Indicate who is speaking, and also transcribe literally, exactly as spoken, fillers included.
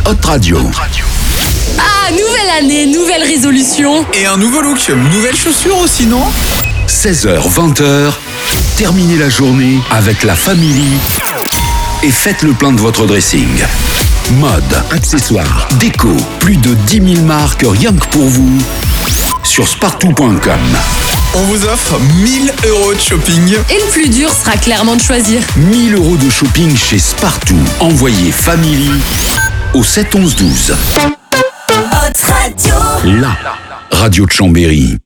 Speaker 1: Hot Radio.
Speaker 2: Ah, nouvelle année, nouvelle résolution.
Speaker 3: Et un nouveau look, nouvelles chaussures aussi, non ?
Speaker 1: seize heures vingt, terminez la journée avec la famille et faites le plein de votre dressing. Mode, accessoires, déco, plus de dix mille marques rien que pour vous sur spartou point com.
Speaker 3: On vous offre mille euros de shopping.
Speaker 2: Et le plus dur sera clairement de choisir.
Speaker 1: mille euros de shopping chez Spartou. Envoyez Family au sept onze douze.
Speaker 4: Hot Radio.
Speaker 1: La radio de Chambéry.